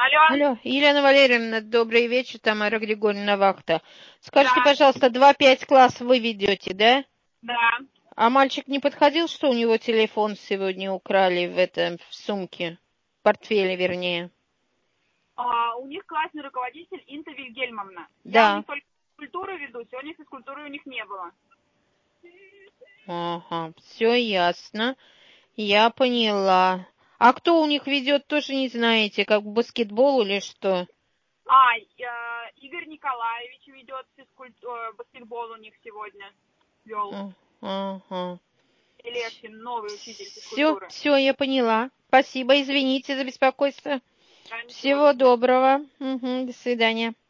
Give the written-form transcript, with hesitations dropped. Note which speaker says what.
Speaker 1: Алло,
Speaker 2: Алло, Елена Валерьевна, добрый вечер, Тамара Григорьевна Вахта. Скажите,
Speaker 1: да,
Speaker 2: пожалуйста, 2-5 класс вы ведете, да?
Speaker 1: да.
Speaker 2: А мальчик не подходил, что у него телефон сегодня украли в сумке? В портфеле, вернее.
Speaker 1: У них классный руководитель Инта Вильгельмовна. Я у
Speaker 2: Да.
Speaker 1: них только физкультуру веду, сегодня физкультуры у них не было.
Speaker 2: Ага, все ясно. Я поняла. А кто у них ведет, тоже не знаете, как в баскетбол или что?
Speaker 1: Игорь Николаевич ведет баскетбол у них сегодня. Вел.
Speaker 2: Ага.
Speaker 1: Левкин, новый учитель
Speaker 2: Все,
Speaker 1: физкультуры.
Speaker 2: все, я поняла. Спасибо, извините за беспокойство.
Speaker 1: Да, ничего, до
Speaker 2: Всего
Speaker 1: свидания.
Speaker 2: доброго. До свидания.